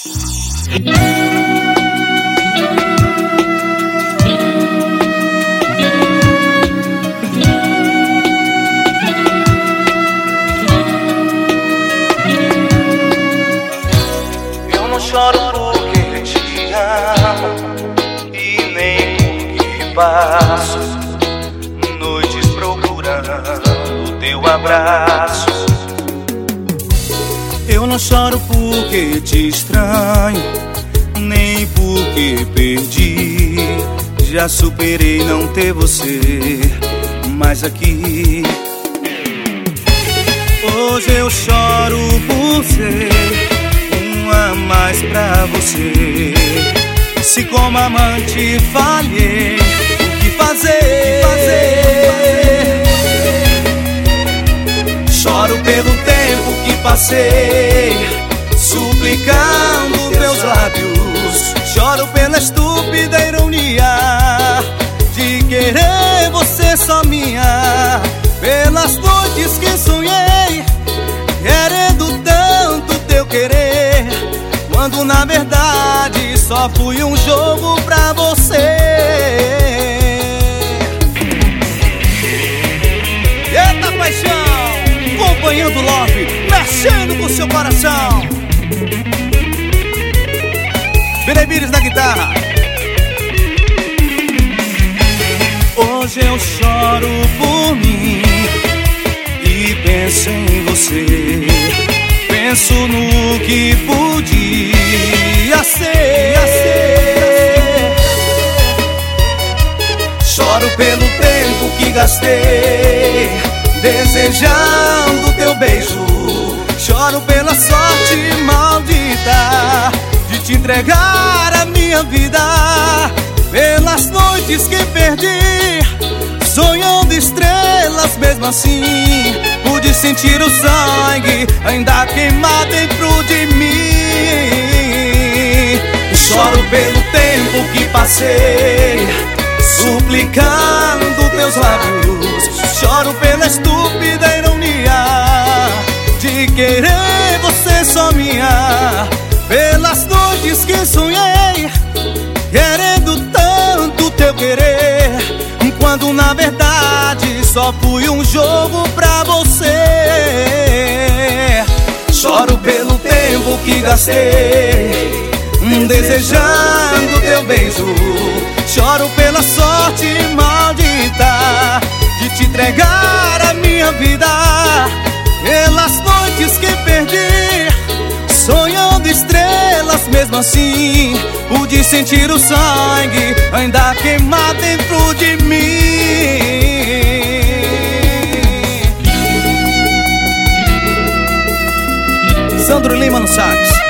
Eu não choro porque te amo e nem porque passo noites procurando teu abraço. Eu não choro porque te estranho, nem porque perdi. Já superei não ter você mais aqui. Hoje eu choro por ser um a mais pra você. Se como amante falhei, o que fazer? Choro pelo tempo que passei, suplicando teus lábios. Choro pela estúpida ironia de querer você só minha. Pelas noites que sonhei, querendo tanto teu querer, quando na verdade só fui um jogo pra você. Eita paixão, acompanhando o love, mexendo com seu coração. Benemires na guitarra. Hoje eu choro por mim e penso em você. Penso no que podia ser. Choro pelo tempo que gastei desejando teu beijo. Choro pela sorte maldita de te entregar a minha vida. Pelas noites que perdi, sonhando estrelas, mesmo assim pude sentir o sangue ainda queimar dentro de mim. Choro pelo tempo que passei, suplicando teus lábios. Choro pela estúpida ironia de querer você só minha. Pelas noites que sonhei, querendo tanto teu querer, quando na verdade só fui um jogo pra você. Choro pelo tempo que gastei desejando teu beijo. Choro pela sorte maldita de te entregar a minha vida. Pelas noites que perdi, sonhando estrelas, mesmo assim pude sentir o sangue ainda queimar dentro de mim. Sandro Lima no sax.